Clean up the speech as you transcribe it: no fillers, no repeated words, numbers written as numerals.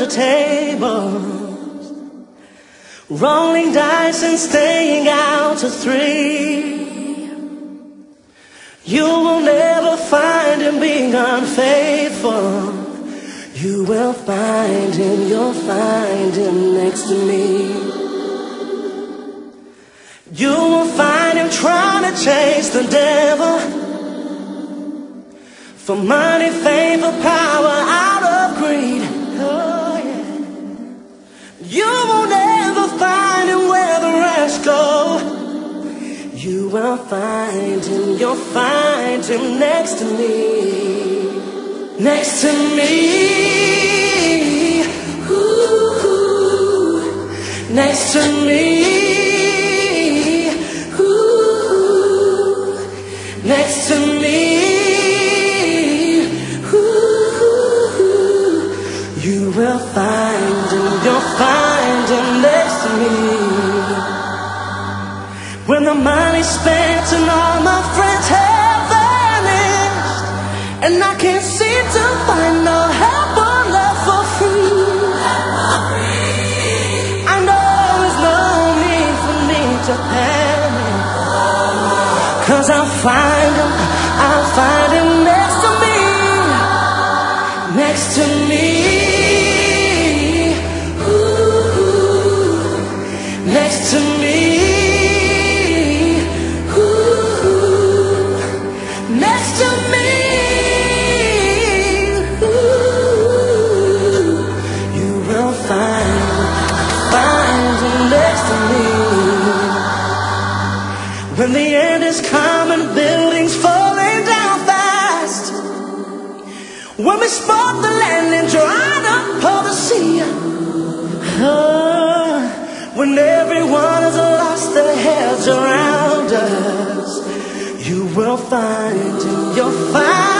the tables, rolling dice and staying out to 3. You will never find him being unfaithful. You will find him, you'll find him next to me. You will find him trying to chase the devil for money, fame, for power, out of greed. Oh, yeah. You will never find him where the rest go. You will find him, you'll find him next to me. Next to me. Ooh, next to me. Ooh, next to me. You will find him, you'll find him next to me. When the money's spent and all my friends have vanished, and I can't seem to find no help or love for free, I know there's no need for me to panic, 'cause I'll find him next to me. Next to me. Next to me, ooh, next to me, ooh, you will find him next to me. When the end is coming, buildings falling down fast, when we spot the land and dried up all the sea, when everyone has lost their heads around us, you will find him, you'll find